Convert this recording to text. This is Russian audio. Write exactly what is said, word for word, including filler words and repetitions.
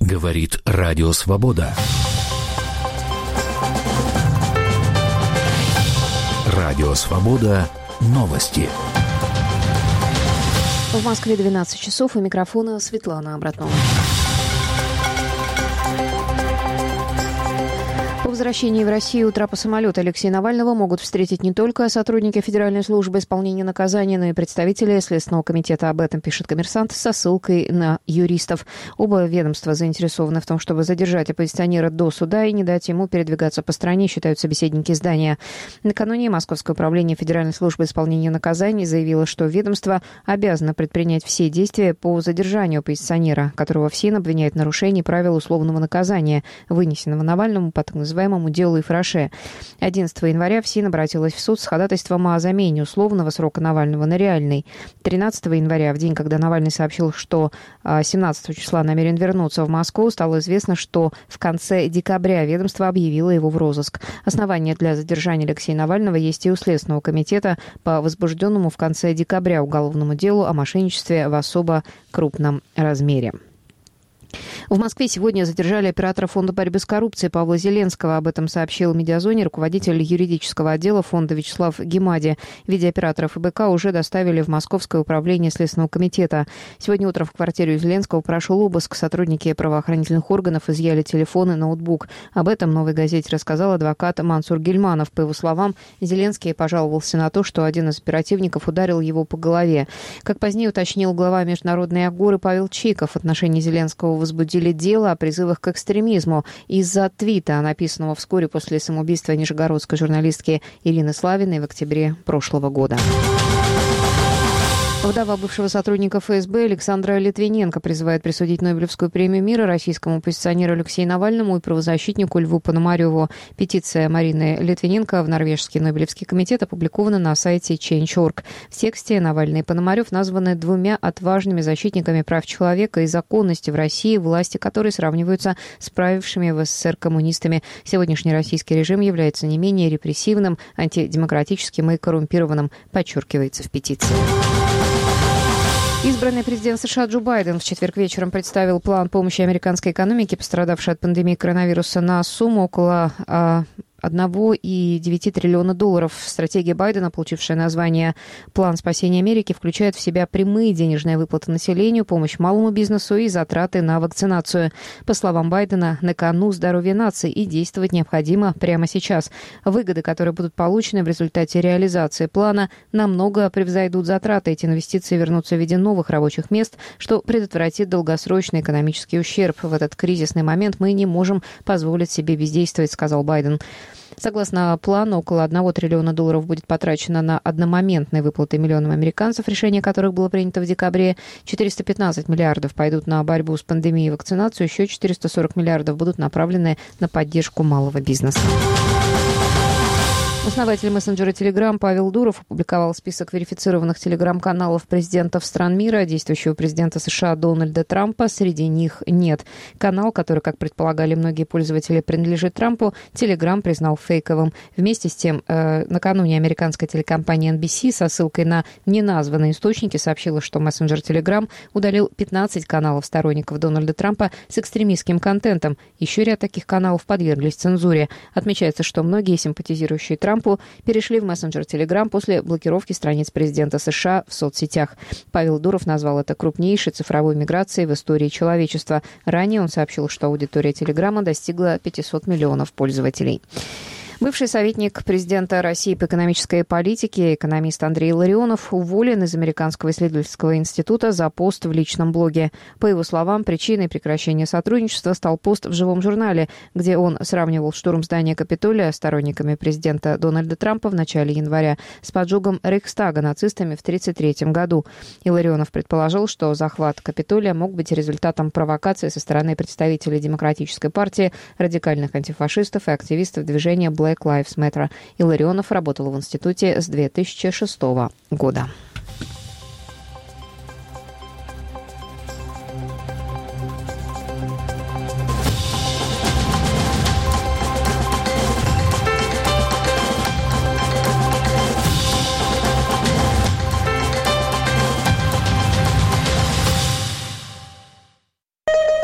Говорит Радио Свобода. Радио Свобода. Новости. В Москве двенадцать часов, у микрофона Светлана Абратнова. По возвращении в Россию у трапа самолета Алексея Навального могут встретить не только сотрудники Федеральной службы исполнения наказания, но и представители Следственного комитета. Об этом пишет «Коммерсант» со ссылкой на юристов. Оба ведомства заинтересованы в том, чтобы задержать оппозиционера до суда и не дать ему передвигаться по стране, считают собеседники издания. Накануне Московское управление Федеральной службы исполнения наказаний заявило, что ведомство обязано предпринять все действия по задержанию оппозиционера, которого ФСИН обвиняет в нарушении правил условного наказания, вынесенного Навальному по так называемому называемому делу Ифраше. одиннадцатого января ФСИН обратилась в суд с ходатайством о замене условного срока Навального на реальный. тринадцатого января, в день, когда Навальный сообщил, что семнадцатого числа намерен вернуться в Москву, стало известно, что в конце декабря ведомство объявило его в розыск. Основания для задержания Алексея Навального есть и у Следственного комитета по возбужденному в конце декабря уголовному делу о мошенничестве в особо крупном размере. В Москве сегодня задержали оператора Фонда борьбы с коррупцией Павла Зеленского. Об этом сообщил в «Медиазоне» руководитель юридического отдела фонда Вячеслав Гемади. В виде оператора ФБК уже доставили в Московское управление Следственного комитета. Сегодня утром в квартире Зеленского прошел обыск. Сотрудники правоохранительных органов изъяли телефон и ноутбук. Об этом «Новой газете» рассказал адвокат Мансур Гильманов. По его словам, Зеленский пожаловался на то, что один из оперативников ударил его по голове. Как позднее уточнил глава Международной Агоры Павел Чиков, в отношении Зеленского возбудили дело о призывах к экстремизму из-за твита, написанного вскоре после самоубийства нижегородской журналистки Ирины Славиной в октябре прошлого года. Вдова бывшего сотрудника ФСБ Александра Литвиненко призывает присудить Нобелевскую премию мира российскому оппозиционеру Алексею Навальному и правозащитнику Льву Пономареву. Петиция Марины Литвиненко в Норвежский Нобелевский комитет опубликована на сайте Change точка орг. В тексте Навальный и Пономарев названы двумя отважными защитниками прав человека и законности в России, власти которой сравниваются с правившими в СССР коммунистами. Сегодняшний российский режим является не менее репрессивным, антидемократическим и коррумпированным, подчеркивается в петиции. Избранный президент США Джо Байден в четверг вечером представил план помощи американской экономике, пострадавшей от пандемии коронавируса, на сумму около а, один целых девять десятых триллиона долларов. Стратегия Байдена, получившая название «План спасения Америки», включает в себя прямые денежные выплаты населению, помощь малому бизнесу и затраты на вакцинацию. По словам Байдена, на кону здоровье нации, и действовать необходимо прямо сейчас. Выгоды, которые будут получены в результате реализации плана, намного превзойдут затраты. Эти инвестиции вернутся в виде новых рабочих мест, что предотвратит долгосрочный экономический ущерб. В этот кризисный момент мы не можем позволить себе бездействовать, сказал Байден. Согласно плану, около одного триллиона долларов будет потрачено на одномоментные выплаты миллионам американцев, решение которых было принято в декабре. четыреста пятнадцать миллиардов пойдут на борьбу с пандемией и вакцинацию, еще четыреста сорок миллиардов будут направлены на поддержку малого бизнеса. Основатель мессенджера Telegram Павел Дуров опубликовал список верифицированных телеграм-каналов президентов стран мира. Действующего президента США Дональда Трампа среди них нет. Канал, который, как предполагали многие пользователи, принадлежит Трампу, Telegram признал фейковым. Вместе с тем, э, накануне американская телекомпания эн би си со ссылкой на неназванные источники сообщила, что мессенджер Telegram удалил пятнадцать каналов сторонников Дональда Трампа с экстремистским контентом. Еще ряд таких каналов подверглись цензуре. Отмечается, что многие симпатизирующие Трампу перешли в мессенджер Telegram после блокировки страниц президента США в соцсетях. Павел Дуров назвал это крупнейшей цифровой миграцией в истории человечества. Ранее он сообщил, что аудитория Телеграма достигла пятьсот миллионов пользователей. Бывший советник президента России по экономической политике, экономист Андрей Илларионов, уволен из Американского исследовательского института за пост в личном блоге. По его словам, причиной прекращения сотрудничества стал пост в «Живом журнале», где он сравнивал штурм здания Капитолия сторонниками президента Дональда Трампа в начале января с поджогом Рейхстага нацистами в тысяча девятьсот тридцать третьем году. Илларионов предположил, что захват Капитолия мог быть результатом провокации со стороны представителей Демократической партии, радикальных антифашистов и активистов движения Black Lives Matter. Илларионов работал в институте с две тысячи шестого года.